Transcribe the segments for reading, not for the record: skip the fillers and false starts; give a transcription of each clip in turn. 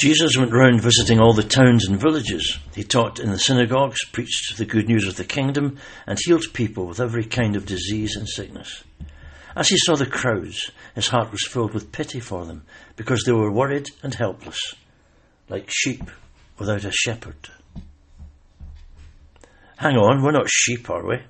Jesus went round visiting all the towns and villages. He taught in the synagogues, preached the good news of the kingdom, and healed people with every kind of disease and sickness. As he saw the crowds, his heart was filled with pity for them, because they were worried and helpless, like sheep without a shepherd. Hang on, we're not sheep, are we?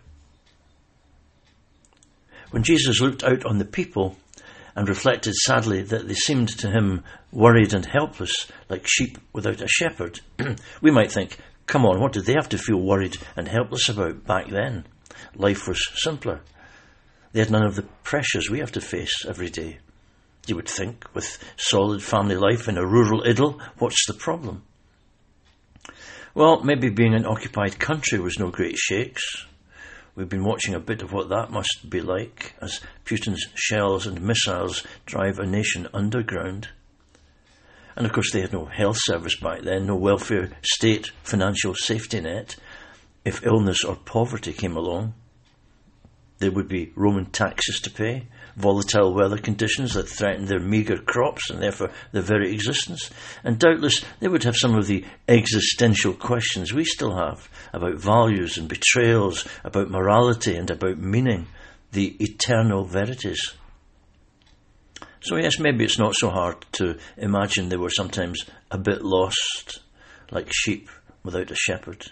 When Jesus looked out on the people and reflected sadly that they seemed to him worried and helpless, like sheep without a shepherd, we might think, come on, what did they have to feel worried and helpless about back then? Life was simpler. They had none of the pressures we have to face every day. You would think, with solid family life in a rural idyll, what's the problem? Well, maybe being an occupied country was no great shakes. We've been watching a bit of what that must be like as Putin's shells and missiles drive a nation underground. And of course they had no health service back then, no welfare state financial safety net. If illness or poverty came along, there would be Roman taxes to pay, volatile weather conditions that threatened their meagre crops and therefore their very existence. And doubtless they would have some of the existential questions we still have about values and betrayals, about morality and about meaning, the eternal verities. So yes, maybe it's not so hard to imagine they were sometimes a bit lost, like sheep without a shepherd.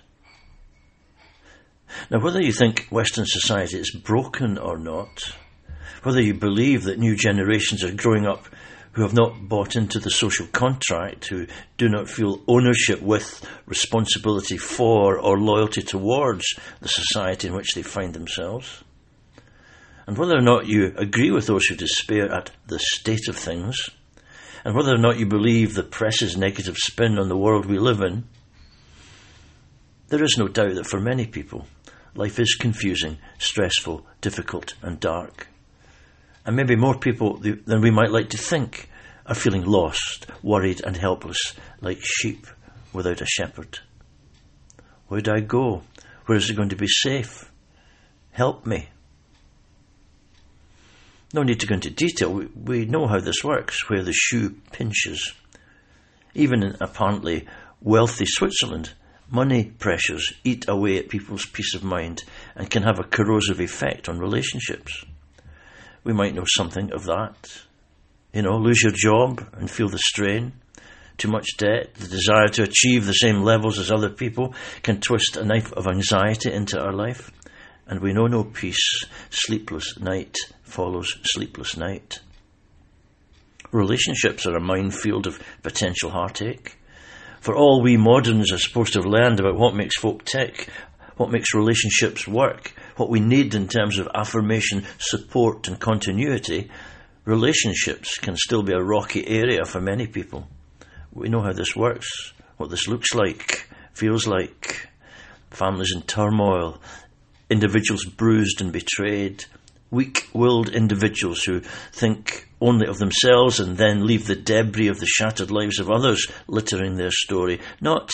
Now, whether you think Western society is broken or not, whether you believe that new generations are growing up who have not bought into the social contract, who do not feel ownership with, responsibility for, or loyalty towards the society in which they find themselves, and whether or not you agree with those who despair at the state of things, and whether or not you believe the press's negative spin on the world we live in, there is no doubt that for many people, life is confusing, stressful, difficult, and dark. And maybe more people than we might like to think are feeling lost, worried, and helpless, like sheep without a shepherd. Where do I go? Where is it going to be safe? Help me. No need to go into detail. We know how this works, where the shoe pinches. Even in apparently wealthy Switzerland, money pressures eat away at people's peace of mind and can have a corrosive effect on relationships. We might know something of that. Lose your job and feel the strain. Too much debt, the desire to achieve the same levels as other people can twist a knife of anxiety into our life. And we know no peace. Sleepless night follows sleepless night. Relationships are a minefield of potential heartache. For all we moderns are supposed to have learned about what makes folk tick, what makes relationships work, what we need in terms of affirmation, support and continuity, relationships can still be a rocky area for many people. We know how this works, what this looks like, feels like. Families in turmoil, individuals bruised and betrayed, weak-willed individuals who think only of themselves and then leave the debris of the shattered lives of others littering their story. Not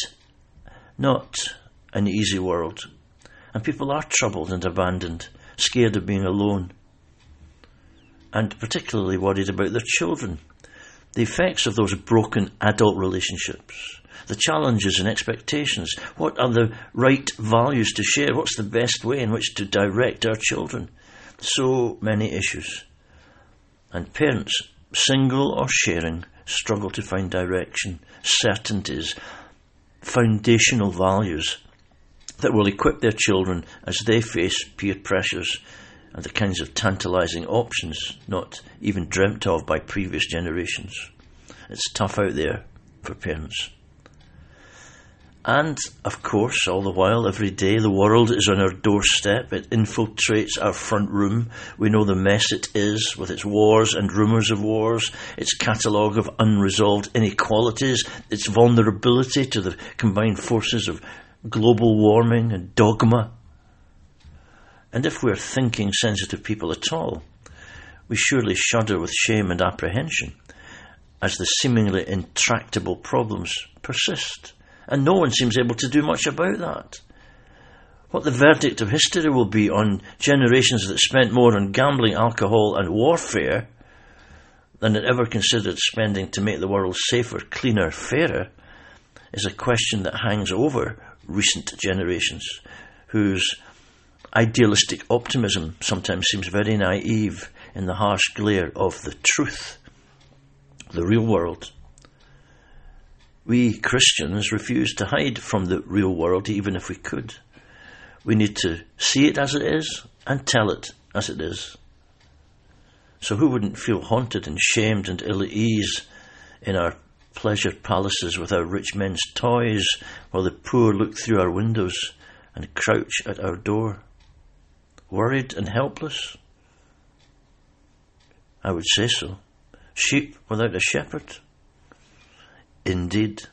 an easy world. And people are troubled and abandoned, scared of being alone, and particularly worried about their children. The effects of those broken adult relationships, the challenges and expectations, what are the right values to share, what's the best way in which to direct our children. So many issues. And parents, single or sharing, struggle to find direction, certainties, foundational values that will equip their children as they face peer pressures and the kinds of tantalising options not even dreamt of by previous generations. It's tough out there for parents. And, of course, all the while, every day, the world is on our doorstep. It infiltrates our front room. We know the mess it is, with its wars and rumours of wars, its catalogue of unresolved inequalities, its vulnerability to the combined forces of global warming and dogma. And if we're thinking sensitive people at all, we surely shudder with shame and apprehension as the seemingly intractable problems persist. And no one seems able to do much about that. What the verdict of history will be on generations that spent more on gambling, alcohol and warfare than it ever considered spending to make the world safer, cleaner, fairer, is a question that hangs over recent generations, whose idealistic optimism sometimes seems very naive in the harsh glare of the truth, the real world. We Christians refuse to hide from the real world, even if we could. We need to see it as it is and tell it as it is. So who wouldn't feel haunted and shamed and ill at ease in our pleasure palaces with our rich men's toys, while the poor look through our windows and crouch at our door? Worried and helpless? I would say so. Sheep without a shepherd? Indeed.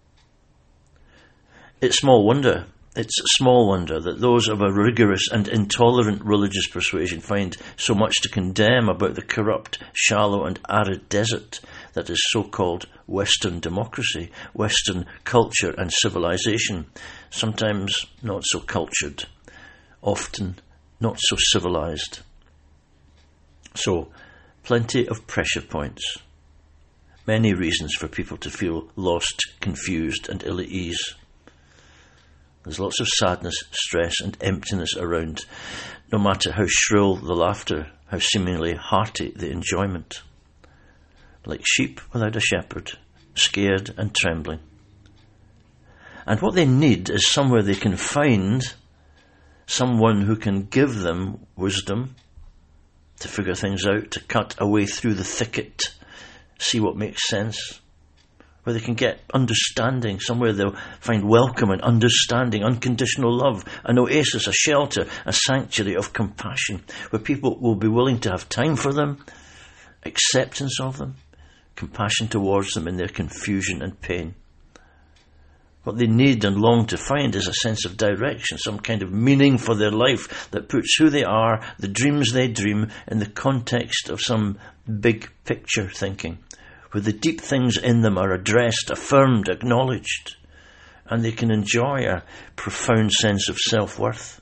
It's small wonder that those of a rigorous and intolerant religious persuasion find so much to condemn about the corrupt, shallow and arid desert that is so-called Western democracy, Western culture and civilization, sometimes not so cultured, often not so civilized. So, plenty of pressure points. Many reasons for people to feel lost, confused and ill at ease. There's lots of sadness, stress and emptiness around, no matter how shrill the laughter, how seemingly hearty the enjoyment. Like sheep without a shepherd, scared and trembling. And what they need is somewhere they can find someone who can give them wisdom to figure things out, to cut a way through the thicket, see what makes sense, where they can get understanding, somewhere they'll find welcome and understanding, unconditional love, an oasis, a shelter, a sanctuary of compassion, where people will be willing to have time for them, acceptance of them, compassion towards them in their confusion and pain. What they need and long to find is a sense of direction, some kind of meaning for their life that puts who they are, the dreams they dream, in the context of some big picture thinking, where the deep things in them are addressed, affirmed, acknowledged, and they can enjoy a profound sense of self-worth.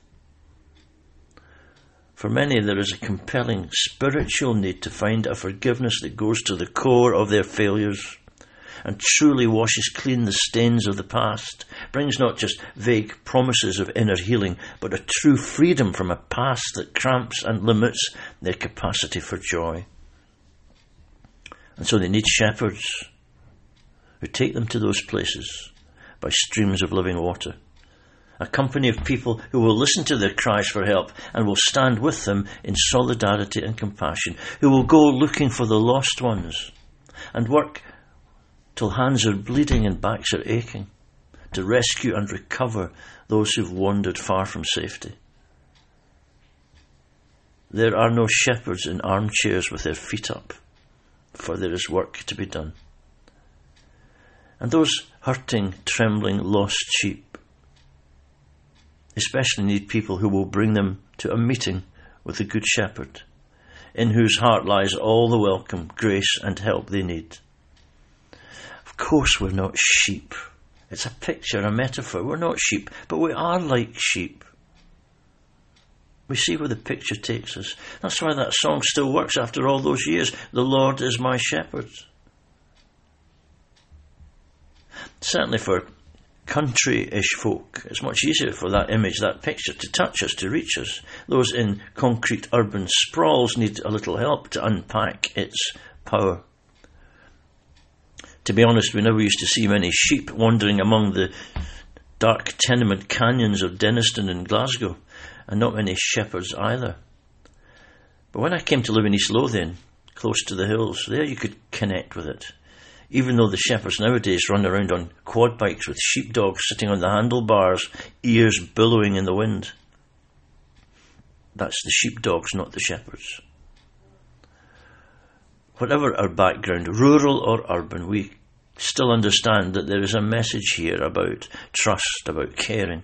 For many, there is a compelling spiritual need to find a forgiveness that goes to the core of their failures and truly washes clean the stains of the past, brings not just vague promises of inner healing, but a true freedom from a past that cramps and limits their capacity for joy. And so they need shepherds who take them to those places by streams of living water. A company of people who will listen to their cries for help and will stand with them in solidarity and compassion, who will go looking for the lost ones and work till hands are bleeding and backs are aching to rescue and recover those who've wandered far from safety. There are no shepherds in armchairs with their feet up, for there is work to be done. And those hurting, trembling, lost sheep especially need people who will bring them to a meeting with the Good Shepherd, in whose heart lies all the welcome, grace and help they need. Of course we're not sheep. It's a picture, a metaphor. We're not sheep, but we are like sheep. We see where the picture takes us. That's why that song still works after all those years. The Lord is my shepherd. Certainly for country-ish folk, it's much easier for that image, that picture, to touch us, to reach us. Those in concrete urban sprawls need a little help to unpack its power. To be honest, we never used to see many sheep wandering among the dark tenement canyons of Denniston and Glasgow, and not many shepherds either. But when I came to live in East Lothian, close to the hills, there you could connect with it. Even though the shepherds nowadays run around on quad bikes with sheepdogs sitting on the handlebars, ears billowing in the wind. That's the sheepdogs, not the shepherds. Whatever our background, rural or urban, we still understand that there is a message here about trust, about caring.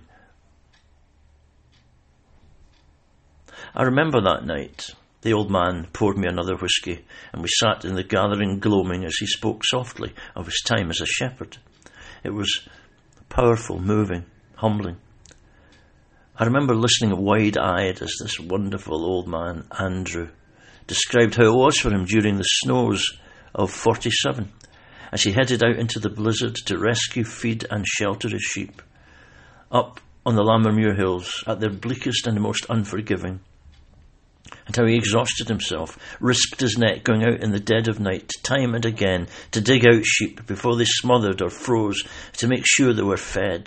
I remember that night. The old man poured me another whisky, and we sat in the gathering gloaming as he spoke softly of his time as a shepherd. It was powerful, moving, humbling. I remember listening wide-eyed as this wonderful old man, Andrew, described how it was for him during the snows of 47, as he headed out into the blizzard to rescue, feed and shelter his sheep, up on the Lammermuir Hills at their bleakest and most unforgiving, and how he exhausted himself, risked his neck going out in the dead of night, time and again, to dig out sheep before they smothered or froze, to make sure they were fed.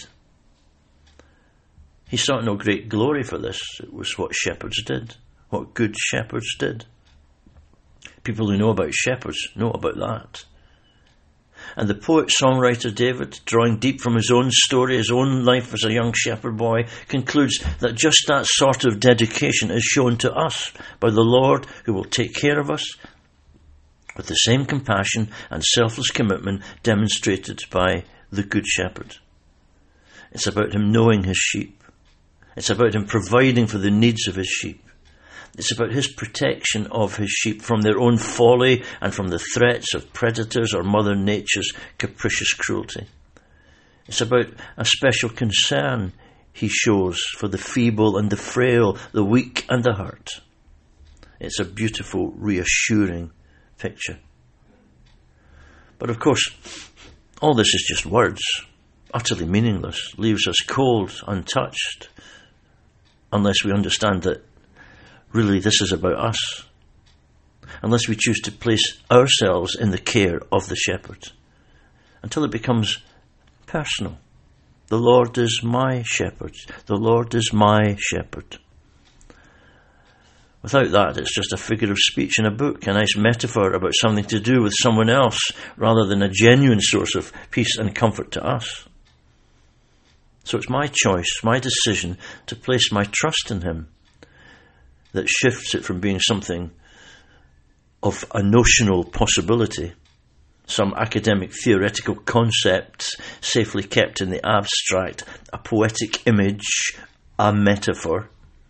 He sought no great glory for this. It was what shepherds did, what good shepherds did. People who know about shepherds know about that. And the poet-songwriter David, drawing deep from his own story, his own life as a young shepherd boy, concludes that just that sort of dedication is shown to us by the Lord, who will take care of us with the same compassion and selfless commitment demonstrated by the Good Shepherd. It's about him knowing his sheep. It's about him providing for the needs of his sheep. It's about his protection of his sheep from their own folly and from the threats of predators or Mother Nature's capricious cruelty. It's about a special concern he shows for the feeble and the frail, the weak and the hurt. It's a beautiful, reassuring picture. But of course, all this is just words, utterly meaningless, leaves us cold, untouched, unless we understand that really this is about us, unless we choose to place ourselves in the care of the shepherd, until it becomes personal. The Lord is my shepherd. The Lord is my shepherd. Without that, it's just a figure of speech in a book, a nice metaphor about something to do with someone else, rather than a genuine source of peace and comfort to us. So it's my choice, my decision, to place my trust in him, that shifts it from being something of a notional possibility, some academic theoretical concept safely kept in the abstract, a poetic image, a metaphor.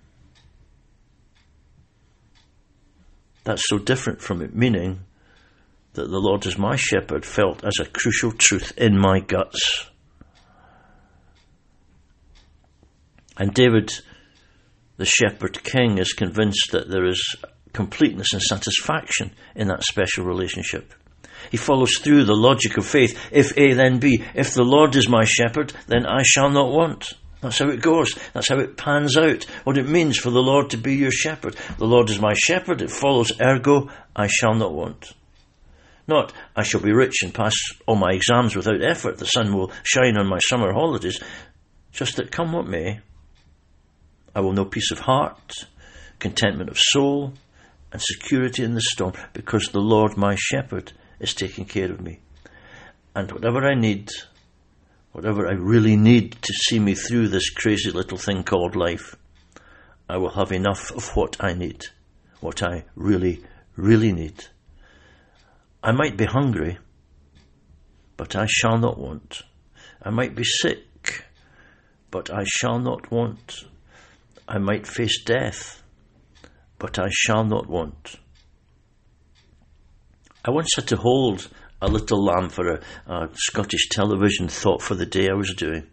That's so different from it meaning that the Lord is my shepherd felt as a crucial truth in my guts. And David, the shepherd king, is convinced that there is completeness and satisfaction in that special relationship. He follows through the logic of faith. If A, then B. If the Lord is my shepherd, then I shall not want. That's how it goes. That's how it pans out. What it means for the Lord to be your shepherd. The Lord is my shepherd. It follows, ergo, I shall not want. Not, I shall be rich and pass all my exams without effort. The sun will shine on my summer holidays. Just that come what may, I will know peace of heart, contentment of soul, and security in the storm, because the Lord my shepherd is taking care of me. And whatever I need, whatever I really need to see me through this crazy little thing called life, I will have enough of what I need, what I really, really need. I might be hungry, but I shall not want. I might be sick, but I shall not want. I might face death, but I shall not want. I once had to hold a little lamb for a Scottish television thought for the day I was doing.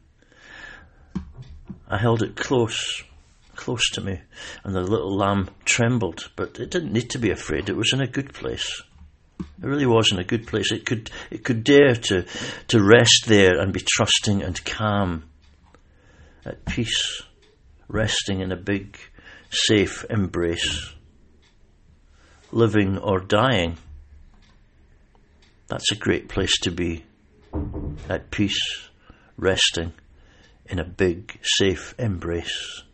I held it close to me, and the little lamb trembled, but it didn't need to be afraid. It was in a good place. It really was in a good place. It could dare to rest there and be trusting and calm, at peace, resting in a big, safe embrace. Living or dying, that's a great place to be. At peace, resting in a big, safe embrace.